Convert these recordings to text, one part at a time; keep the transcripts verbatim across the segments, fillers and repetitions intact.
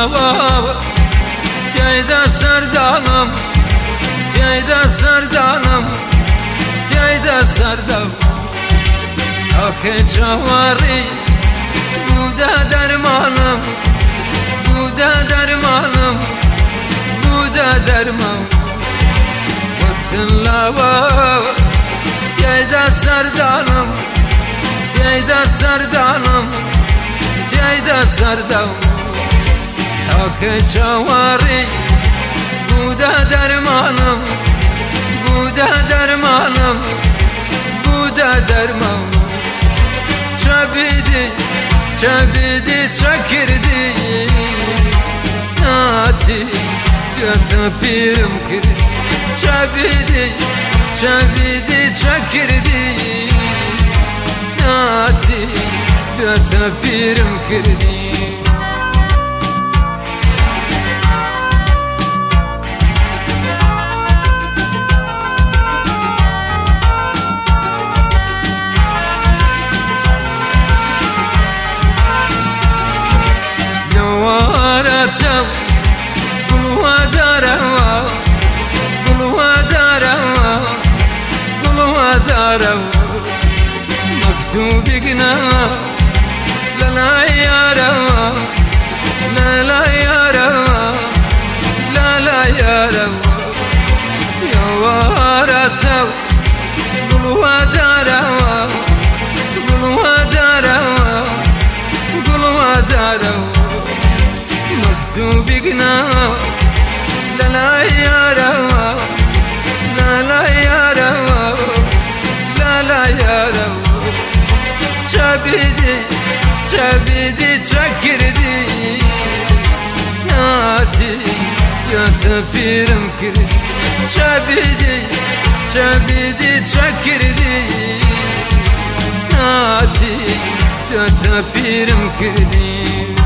lava Ceyda serdanım Ceyda serdanım Ceyda serdanım Akı çavari Bu da dermanım Bu da dermanım Bu da dermanım Bıktın lava Ceyda serdanım Ceyda serdanım Ceyda serdanım Akı çavari Bu da dermanım Bu da dermanım Bu da dermanım Çabidi Çabidi çakirdi Nati Götü pirim kirdi Çabidi Çabidi çakirdi Nati Götü pirim kirdi مكتوبنا لا لا يا روا لا لا يا روا لا لا يا روا يا وارثو قلوا داروا قلوا داروا قلوا داروا مكتوبنا لا لا يا روا لا لا يا روا لا لا يا روا Çabidi, çabidi çakirdi Nati, yatı pirim kirdi Çabidi, çabidi çakirdi Nati, yatı pirim kirdi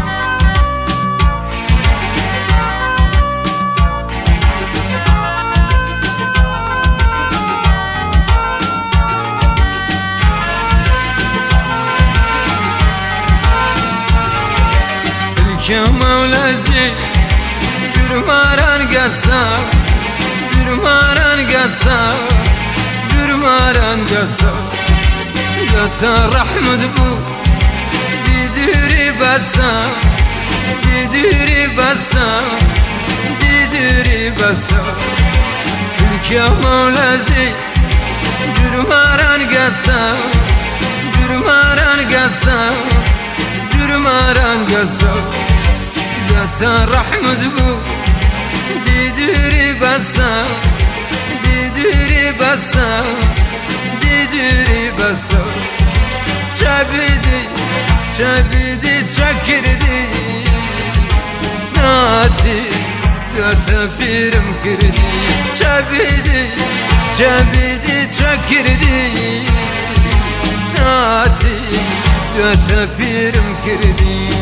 Ya Mevlacı Gürmaran gasa Gürmaran gasa Gürmaran gasa Yata rahmet bu Didiri basa Didiri basa Didiri basa Ya Mevlacı Gürmaran gasa Gürmaran gasa Gürmaran gasa Yata rahmet bu Didiri basa Didiri basa Didiri basa Çabidi Çabidi çakirdi Nati Yata pirim kirdi Çabidi Çabidi çakirdi Nati Yata pirim kirdi